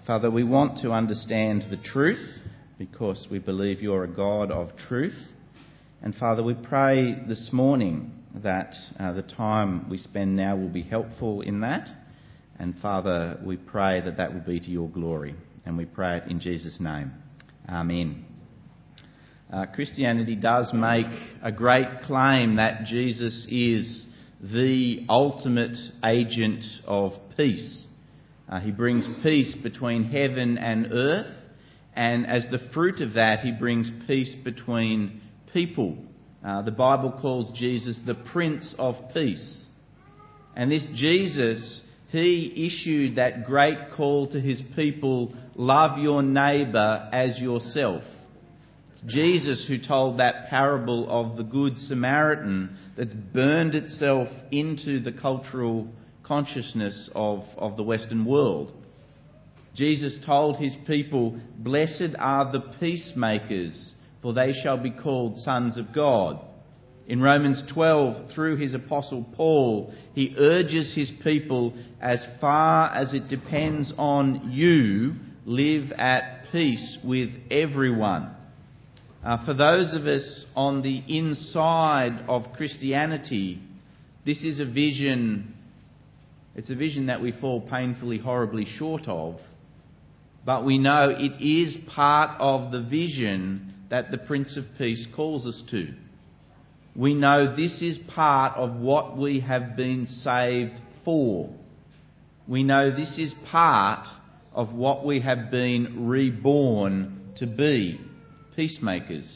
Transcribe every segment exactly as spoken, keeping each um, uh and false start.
Father, we want to understand the truth because we believe you're a God of truth. And Father, we pray this morning that uh, the time we spend now will be helpful in that. And Father, we pray that that will be to your glory. And we pray it in Jesus' name. Amen. Uh, Christianity does make a great claim that Jesus is the ultimate agent of peace. Uh, he brings peace between heaven and earth, and as the fruit of that, he brings peace between people. Uh, the Bible calls Jesus the Prince of Peace. And this Jesus, he issued that great call to his people, love your neighbour as yourself. It's Jesus who told that parable of the Good Samaritan that's burned itself into the cultural consciousness of, of the Western world. Jesus told his people, blessed are the peacemakers, for they shall be called sons of God. In Romans twelve, through his apostle Paul, he urges his people, as far as it depends on you, live at peace with everyone. Uh, for those of us on the inside of Christianity, this is a vision It's a vision that we fall painfully, horribly short of, but we know it is part of the vision that the Prince of Peace calls us to. We know this is part of what we have been saved for. We know this is part of what we have been reborn to be, peacemakers.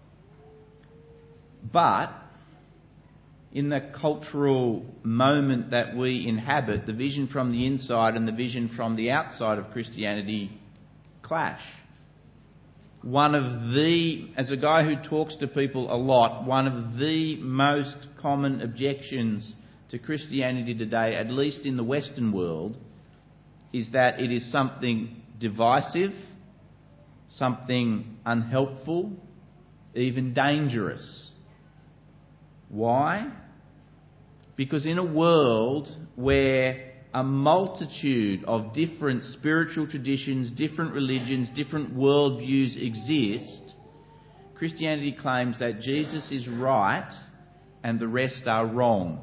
But in the cultural moment that we inhabit, the vision from the inside and the vision from the outside of Christianity clash. One of the, as a guy who talks to people a lot, one of the most common objections to Christianity today, at least in the Western world, is that it is something divisive, something unhelpful, even dangerous. Why? Because in a world where a multitude of different spiritual traditions, different religions, different worldviews exist, Christianity claims that Jesus is right and the rest are wrong.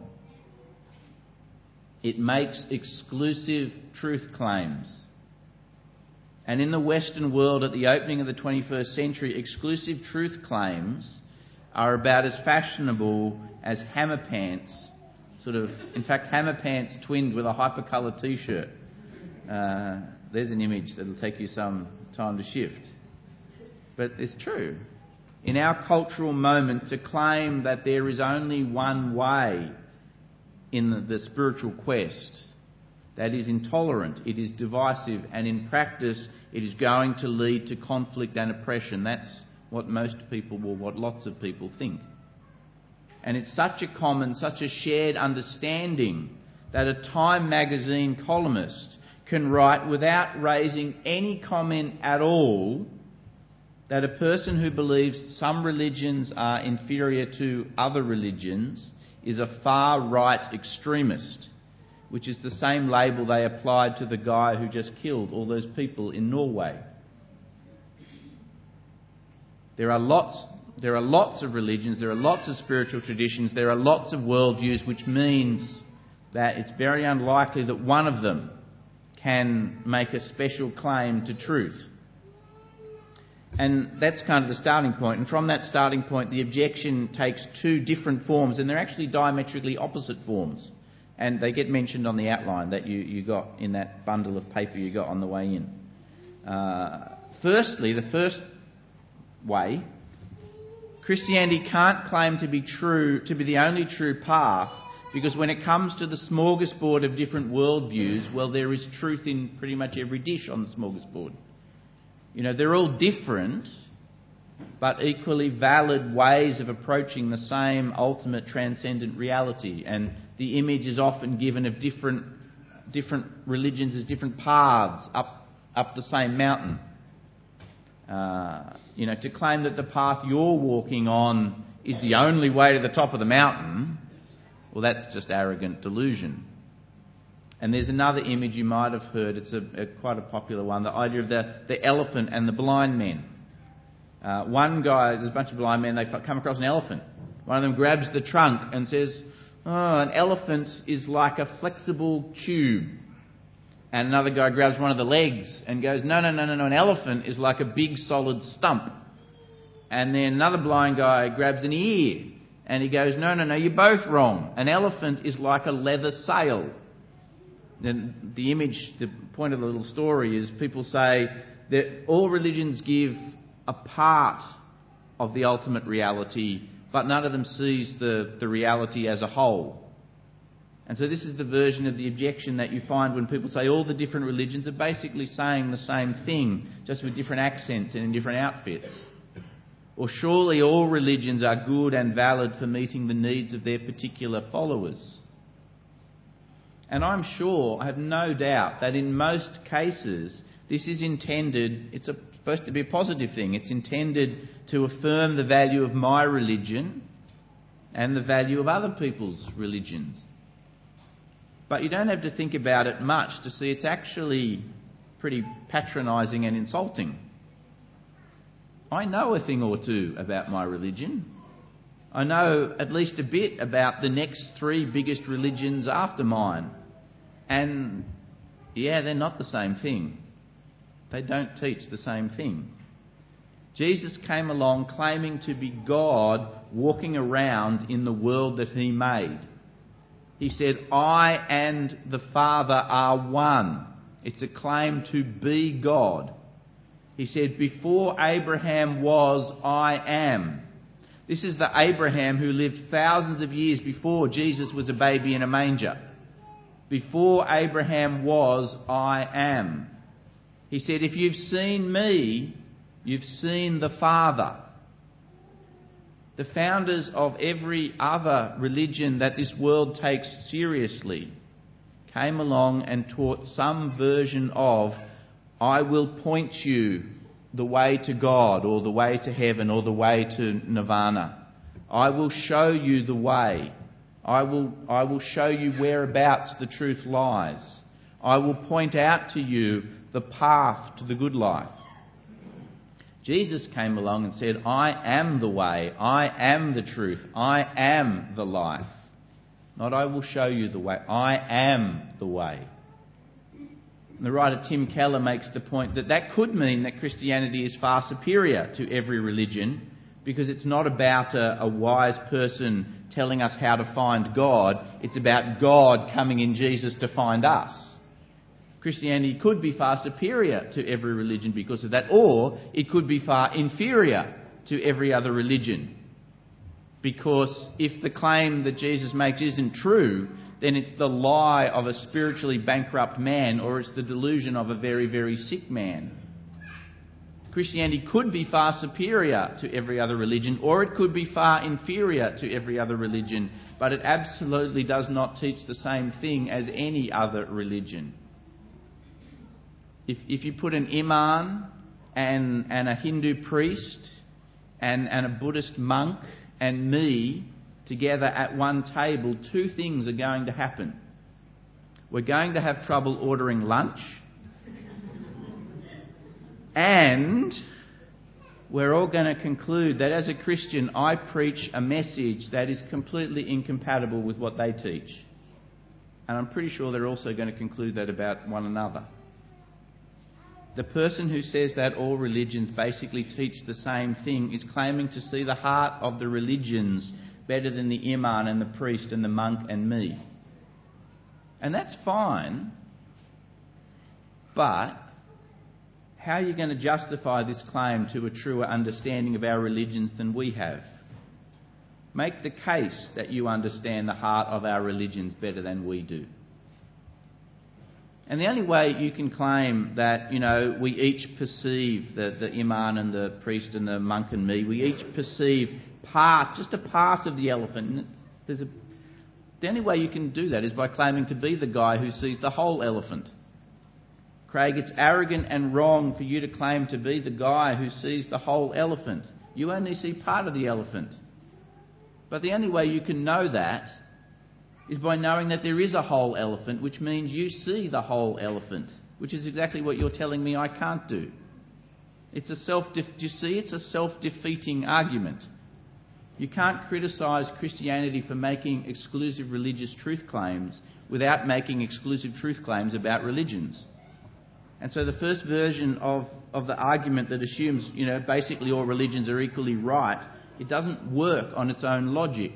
It makes exclusive truth claims. And in the Western world at the opening of the twenty-first century, exclusive truth claims are about as fashionable as hammer pants, sort of, in fact, hammer pants twinned with a hypercolour t-shirt. Uh, there's an image that'll take you some time to shift. But it's true. In our cultural moment, to claim that there is only one way in the, the spiritual quest, that is intolerant, it is divisive, and in practice it is going to lead to conflict and oppression. That's what most people, or what lots of people think. And it's such a common, such a shared understanding that a Time magazine columnist can write without raising any comment at all that a person who believes some religions are inferior to other religions is a far-right extremist, which is the same label they applied to the guy who just killed all those people in Norway. There are lots, there are lots of religions, there are lots of spiritual traditions, there are lots of worldviews, which means that it's very unlikely that one of them can make a special claim to truth. And that's kind of the starting point. And from that starting point, the objection takes two different forms, and they're actually diametrically opposite forms. And they get mentioned on the outline that you, you got in that bundle of paper you got on the way in. Uh, firstly, the first way, Christianity can't claim to be true, to be the only true path, because when it comes to the smorgasbord of different worldviews, well, there is truth in pretty much every dish on the smorgasbord. You know, they're all different, but equally valid ways of approaching the same ultimate transcendent reality. And the image is often given of different different religions as different paths up up the same mountain. Uh, you know, to claim that the path you're walking on is the only way to the top of the mountain, well, that's just arrogant delusion. And there's another image you might have heard. It's a, a quite a popular one. The idea of the, the elephant and the blind men. Uh, one guy, there's a bunch of blind men, they come across an elephant. One of them grabs the trunk and says, oh, an elephant is like a flexible tube. And another guy grabs one of the legs and goes, no, no, no, no, no, an elephant is like a big solid stump. And then another blind guy grabs an ear and he goes, no, no, no, you're both wrong. An elephant is like a leather sail. And the image, the point of the little story is people say that all religions give a part of the ultimate reality, but none of them sees the, the reality as a whole. And so this is the version of the objection that you find when people say all the different religions are basically saying the same thing, just with different accents and in different outfits. Or surely all religions are good and valid for meeting the needs of their particular followers. And I'm sure, I have no doubt, that in most cases this is intended, it's a, supposed to be a positive thing. It's intended to affirm the value of my religion and the value of other people's religions. But you don't have to think about it much to see it's actually pretty patronising and insulting. I know a thing or two about my religion. I know at least a bit about the next three biggest religions after mine. And yeah, they're not the same thing. They don't teach the same thing. Jesus came along claiming to be God walking around in the world that he made. He said, I and the Father are one. It's a claim to be God. He said, before Abraham was, I am. This is the Abraham who lived thousands of years before Jesus was a baby in a manger. Before Abraham was, I am. He said, if you've seen me, you've seen the Father. The founders of every other religion that this world takes seriously came along and taught some version of, I will point you the way to God, or the way to heaven, or the way to nirvana. I will show you the way. I will, I will show you whereabouts the truth lies. I will point out to you the path to the good life. Jesus came along and said, I am the way, I am the truth, I am the life. Not I will show you the way, I am the way. The writer Tim Keller makes the point that that could mean that Christianity is far superior to every religion, because it's not about a, a wise person telling us how to find God, it's about God coming in Jesus to find us. Christianity could be far superior to every religion because of that, or it could be far inferior to every other religion. Because if the claim that Jesus makes isn't true, then it's the lie of a spiritually bankrupt man, or it's the delusion of a very, very sick man. Christianity could be far superior to every other religion, or it could be far inferior to every other religion, but it absolutely does not teach the same thing as any other religion. If, if you put an imam and, and a Hindu priest and, and a Buddhist monk and me together at one table, two things are going to happen. We're going to have trouble ordering lunch, and we're all going to conclude that as a Christian I preach a message that is completely incompatible with what they teach. And I'm pretty sure they're also going to conclude that about one another. The person who says that all religions basically teach the same thing is claiming to see the heart of the religions better than the imam and the priest and the monk and me. And that's fine, but how are you going to justify this claim to a truer understanding of our religions than we have? Make the case that you understand the heart of our religions better than we do. And the only way you can claim that, you know, we each perceive, the, the imam and the priest and the monk and me, we each perceive part, just a part of the elephant. And there's a, the only way you can do that is by claiming to be the guy who sees the whole elephant. Craig, it's arrogant and wrong for you to claim to be the guy who sees the whole elephant. You only see part of the elephant. But the only way you can know that is by knowing that there is a whole elephant, which means you see the whole elephant, which is exactly what you're telling me I can't do. It's a self. Do you see? It's a self-defeating argument. You can't criticise Christianity for making exclusive religious truth claims without making exclusive truth claims about religions. And so the first version of, of the argument that assumes, you know, basically all religions are equally right, it doesn't work on its own logic.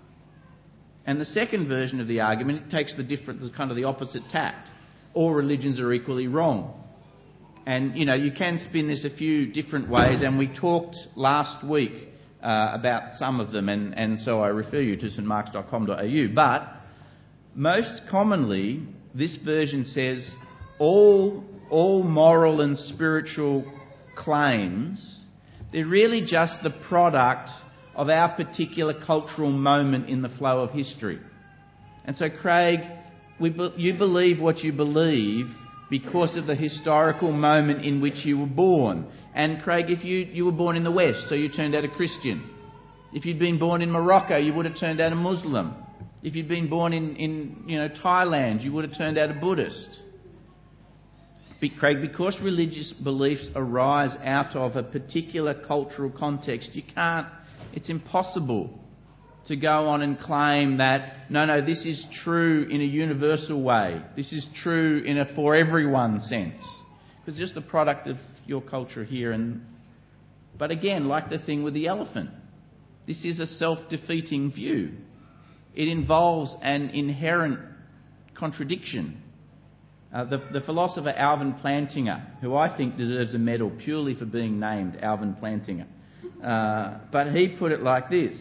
And the second version of the argument, it takes the different, the kind of the opposite tact. All religions are equally wrong. And, you know, you can spin this a few different ways, and we talked last week uh, about some of them, and, and so I refer you to s t marks dot com dot a u. But most commonly, this version says all, all moral and spiritual claims, they're really just the product of our particular cultural moment in the flow of history. And so, Craig, we be, you believe what you believe because of the historical moment in which you were born. And Craig, if you, you were born in the West, so you turned out a Christian. If you'd been born in Morocco, you would have turned out a Muslim. If you'd been born in, in you know, Thailand, you would have turned out a Buddhist. But Craig, because religious beliefs arise out of a particular cultural context, you can't, it's impossible to go on and claim that, no, no, this is true in a universal way. This is true in a for everyone sense. Because it's just the product of your culture here. And But again, like the thing with the elephant, this is a self-defeating view. It involves an inherent contradiction. Uh, the, the philosopher Alvin Plantinga, who I think deserves a medal purely for being named Alvin Plantinga, uh, but he put it like this.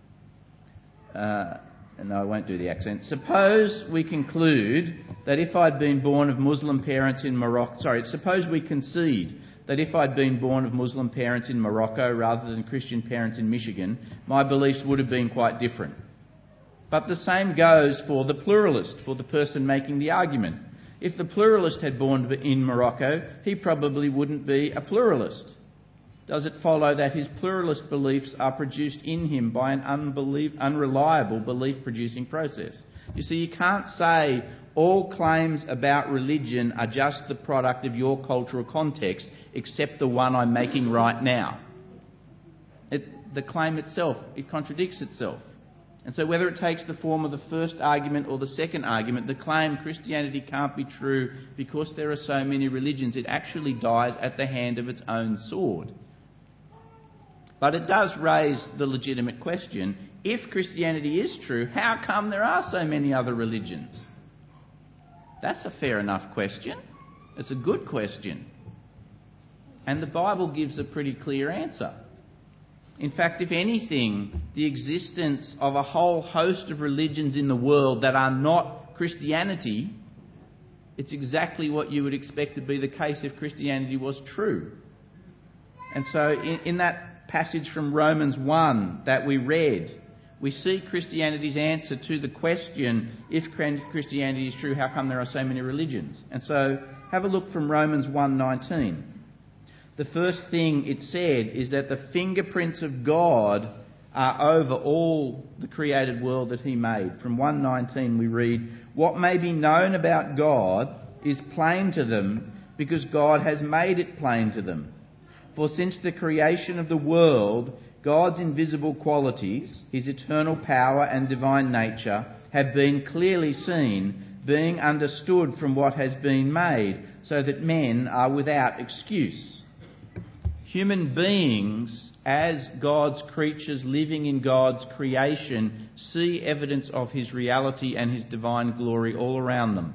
Uh, and no, I won't do the accent. Suppose we conclude that if I'd been born of Muslim parents in Morocco... Sorry, suppose we concede that if I'd been born of Muslim parents in Morocco rather than Christian parents in Michigan, my beliefs would have been quite different. But the same goes for the pluralist, for the person making the argument. If the pluralist had born in Morocco, he probably wouldn't be a pluralist. Does it follow that his pluralist beliefs are produced in him by an unbelie- unreliable belief-producing process? You see, you can't say all claims about religion are just the product of your cultural context, except the one I'm making right now. It, the claim itself, it contradicts itself. And so whether it takes the form of the first argument or the second argument, the claim Christianity can't be true because there are so many religions, it actually dies at the hand of its own sword. But it does raise the legitimate question, if Christianity is true, how come there are so many other religions? That's a fair enough question. It's a good question. And the Bible gives a pretty clear answer. In fact, if anything, the existence of a whole host of religions in the world that are not Christianity, it's exactly what you would expect to be the case if Christianity was true. And so in, in that passage from Romans one that we read, we see Christianity's answer to the question, if Christianity is true, how come there are so many religions? And so have a look from Romans one nineteen. The first thing it said is that the fingerprints of God are over all the created world that he made. From one nineteen we read, what may be known about God is plain to them because God has made it plain to them. For since the creation of the world, God's invisible qualities, his eternal power and divine nature, have been clearly seen, being understood from what has been made, so that men are without excuse. Human beings, as God's creatures living in God's creation, see evidence of his reality and his divine glory all around them.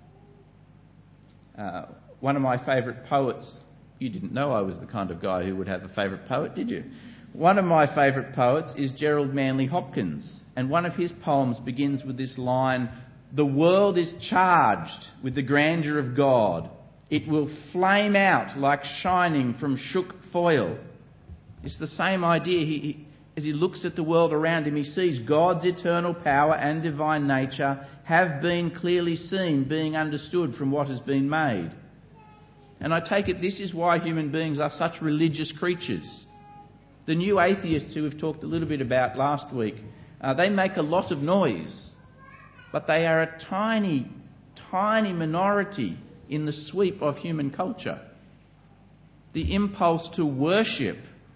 Uh, one of my favourite poets... You didn't know I was the kind of guy who would have a favourite poet, did you? One of my favourite poets is Gerald Manley Hopkins, and one of his poems begins with this line, the world is charged with the grandeur of God. It will flame out like shining from shook foil. It's the same idea. He, he, as he looks at the world around him, he sees God's eternal power and divine nature have been clearly seen, being understood from what has been made. And I take it this is why human beings are such religious creatures. The new atheists who we've talked a little bit about last week, uh, they make a lot of noise. but they are a tiny, tiny minority in the sweep of human culture. The impulse to worship,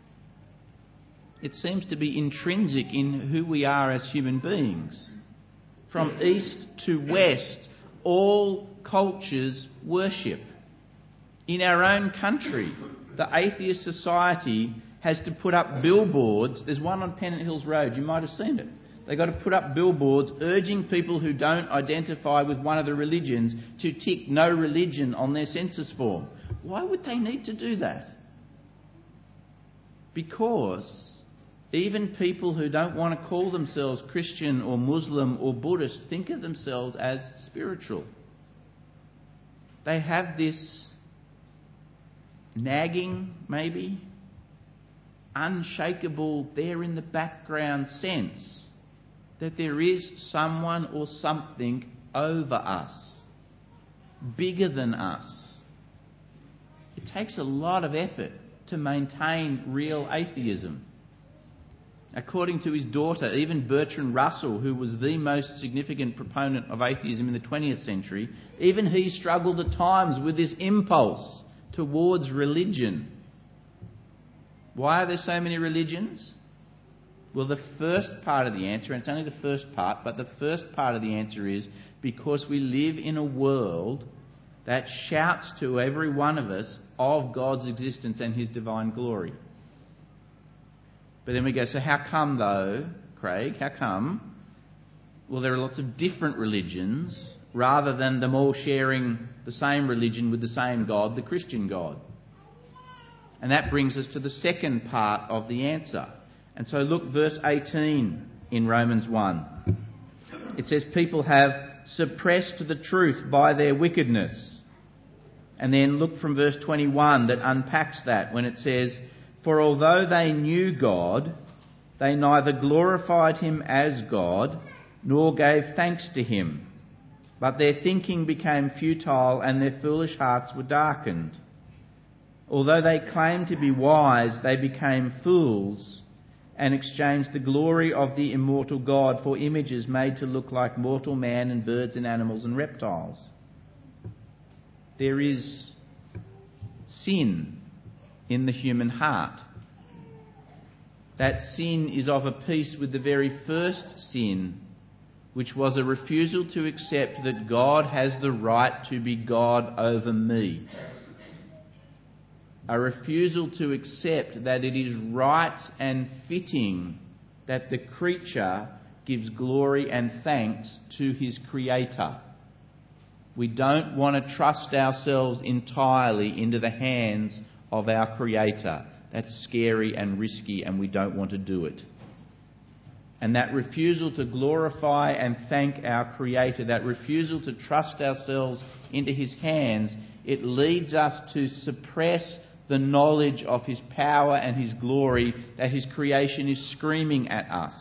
it seems to be intrinsic in who we are as human beings. From east to west, all cultures worship. In our own country, the atheist society has to put up billboards. There's one on Pennant Hills Road, you might have seen it. They've got to put up billboards urging people who don't identify with one of the religions to tick no religion on their census form. Why would they need to do that? Because even people who don't want to call themselves Christian or Muslim or Buddhist think of themselves as spiritual. They have this nagging, maybe, unshakable, there in the background sense that there is someone or something over us, bigger than us. It takes a lot of effort to maintain real atheism. According to his daughter, even Bertrand Russell, who was the most significant proponent of atheism in the twentieth century, even he struggled at times with this impulse towards religion. Why are there so many religions? Well, the first part of the answer, and it's only the first part, but the first part of the answer is because we live in a world that shouts to every one of us of God's existence and His divine glory. But then we go, so how come though, Craig, how come? Well, there are lots of different religions rather than them all sharing the same religion with the same God, the Christian God. And that brings us to the second part of the answer. And so look, verse eighteen in Romans one. It says, people have suppressed the truth by their wickedness. And then look from verse twenty-one that unpacks that when it says, for although they knew God, they neither glorified Him as God, nor gave thanks to Him. But their thinking became futile and their foolish hearts were darkened. Although they claimed to be wise, they became fools and exchanged the glory of the immortal God for images made to look like mortal man and birds and animals and reptiles. There is sin in the human heart. That sin is of a piece with the very first sin, which was a refusal to accept that God has the right to be God over me. A refusal to accept that it is right and fitting that the creature gives glory and thanks to his Creator. We don't want to trust ourselves entirely into the hands of our Creator. That's scary and risky, and we don't want to do it. And that refusal to glorify and thank our Creator, that refusal to trust ourselves into His hands, it leads us to suppress the knowledge of His power and His glory that His creation is screaming at us.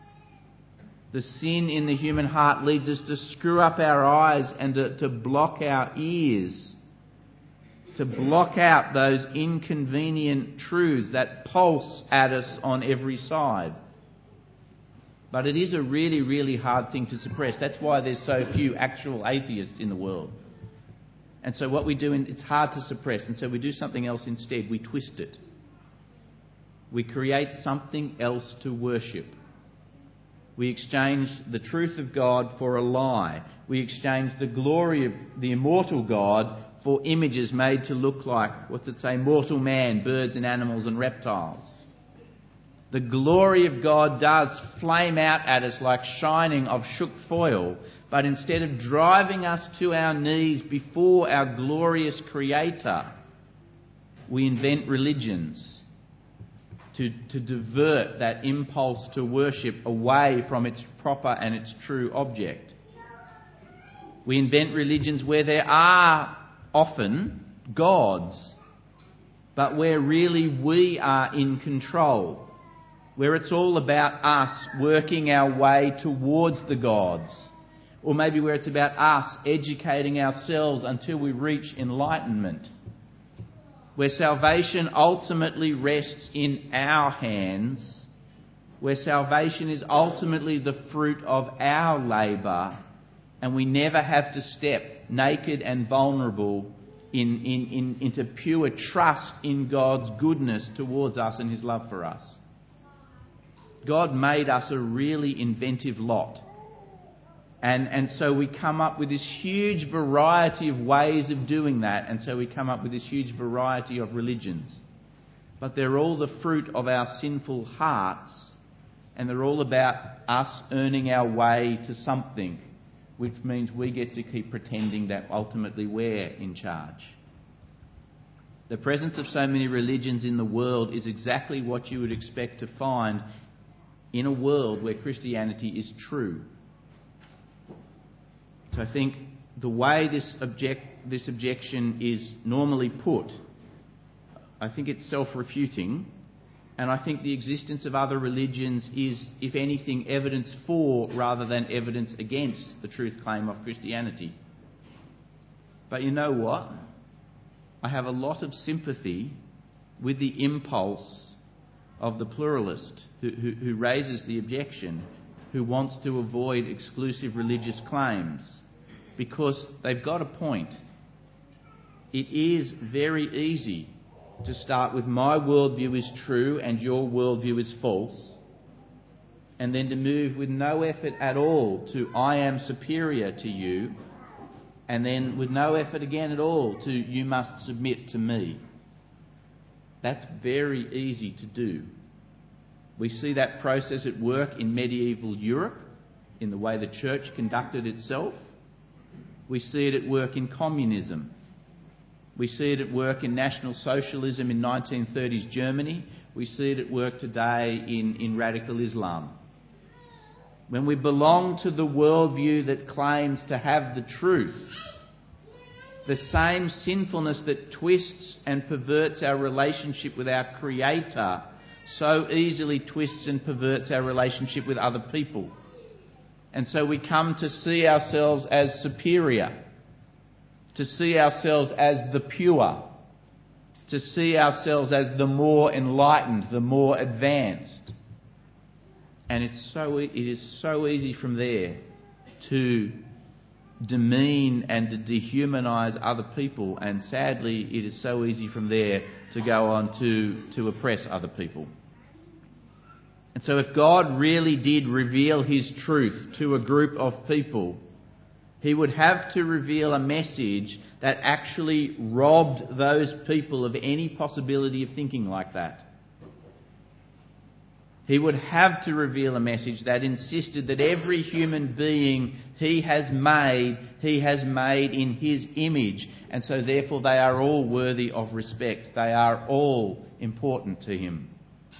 The sin in the human heart leads us to screw up our eyes and to, to block our ears, to block out those inconvenient truths that pulse at us on every side. But it is a really, really hard thing to suppress. That's why there's so few actual atheists in the world. And so what we do, it's hard to suppress, and so we do something else instead. We twist it. We create something else to worship. We exchange the truth of God for a lie. We exchange the glory of the immortal God for images made to look like, what's it say, mortal man, birds and animals and reptiles. The glory of God does flame out at us like shining of shook foil, but instead of driving us to our knees before our glorious Creator, we invent religions to, to divert that impulse to worship away from its proper and its true object. We invent religions where there are often gods, but where really we are in control, where it's all about us working our way towards the gods, or maybe where it's about us educating ourselves until we reach enlightenment, where salvation ultimately rests in our hands, where salvation is ultimately the fruit of our labour, And we never have to step naked and vulnerable in, in, in, into pure trust in God's goodness towards us and his love for us. God made us a really inventive lot. And, and so we come up with this huge variety of ways of doing that. And so we come up with this huge variety of religions. But they're all the fruit of our sinful hearts. And they're all about us earning our way to something, which means we get to keep pretending that ultimately we're in charge. The presence of so many religions in the world is exactly what you would expect to find in a world where Christianity is true. So I think the way this object, this objection is normally put, I think it's self-refuting, and I think the existence of other religions is, if anything, evidence for rather than evidence against the truth claim of Christianity. But you know what? I have a lot of sympathy with the impulse of the pluralist who, who, who raises the objection, who wants to avoid exclusive religious claims, because they've got a point. It is very easy to start with my worldview is true and your worldview is false, and then to move with no effort at all to I am superior to you, and then with no effort again at all to you must submit to me. That's very easy to do. We see that process at work in medieval Europe, in the way the church conducted itself. We see it at work in communism. We see it at work in National Socialism in nineteen thirties Germany. We see it at work today in, in radical Islam. When we belong to the worldview that claims to have the truth, the same sinfulness that twists and perverts our relationship with our Creator so easily twists and perverts our relationship with other people. And so we come to see ourselves as superior, to see ourselves as the pure, to see ourselves as the more enlightened, the more advanced. And it's so it is so easy from there to demean and to dehumanise other people, and sadly it is so easy from there to go on to, to oppress other people. And so if God really did reveal his truth to a group of people, he would have to reveal a message that actually robbed those people of any possibility of thinking like that. He would have to reveal a message that insisted that every human being he has made, he has made in his image, and so therefore they are all worthy of respect. They are all important to him.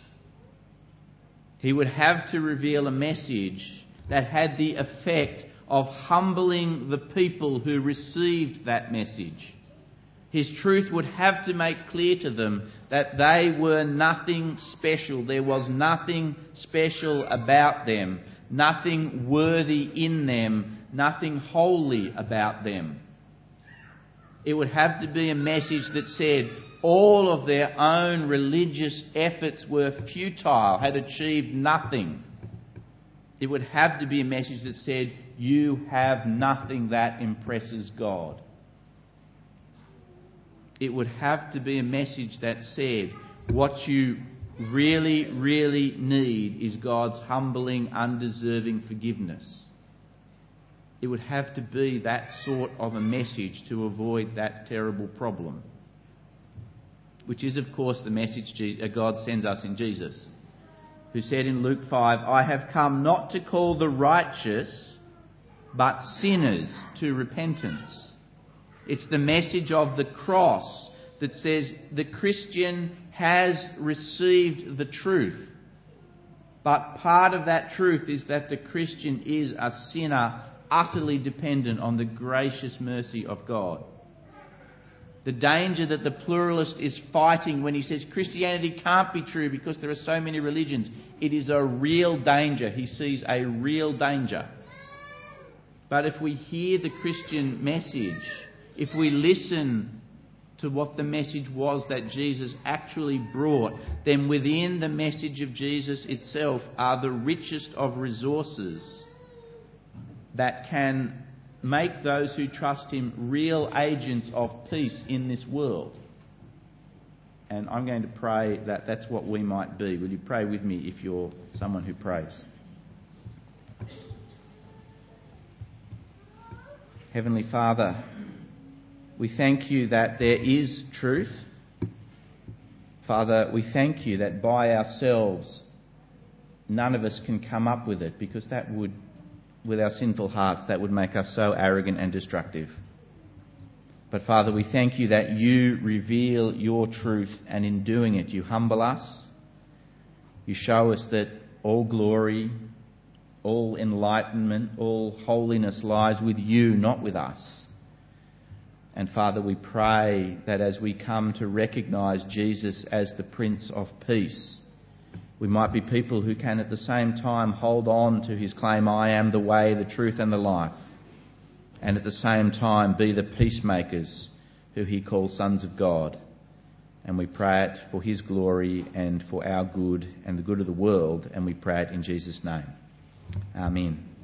He would have to reveal a message that had the effect of humbling the people who received that message. His truth would have to make clear to them that they were nothing special. There was nothing special about them, nothing worthy in them, nothing holy about them. It would have to be a message that said all of their own religious efforts were futile, had achieved nothing. It would have to be a message that said, you have nothing that impresses God. It would have to be a message that said, what you really, really need is God's humbling, undeserving forgiveness. It would have to be that sort of a message to avoid that terrible problem, which is, of course, the message God sends us in Jesus, who said in Luke five, I have come not to call the righteous, but sinners to repentance. It's the message of the cross that says the Christian has received the truth. But part of that truth is that the Christian is a sinner utterly dependent on the gracious mercy of God. The danger that the pluralist is fighting when he says Christianity can't be true because there are so many religions, it is a real danger. He sees a real danger. But if we hear the Christian message, if we listen to what the message was that Jesus actually brought, then within the message of Jesus itself are the richest of resources that can make those who trust him real agents of peace in this world. And I'm going to pray that that's what we might be. Will you pray with me if you're someone who prays? Heavenly Father, we thank you that there is truth. Father, we thank you that by ourselves none of us can come up with it, because that would, with our sinful hearts, that would make us so arrogant and destructive. But Father, we thank you that you reveal your truth, and in doing it you humble us. You show us that all glory, all enlightenment, all holiness lies with you, not with us. And Father, we pray that as we come to recognise Jesus as the Prince of Peace, we might be people who can at the same time hold on to his claim, I am the way, the truth and the life, and at the same time be the peacemakers who he calls sons of God. And we pray it for his glory and for our good and the good of the world, and we pray it in Jesus' name. Amen.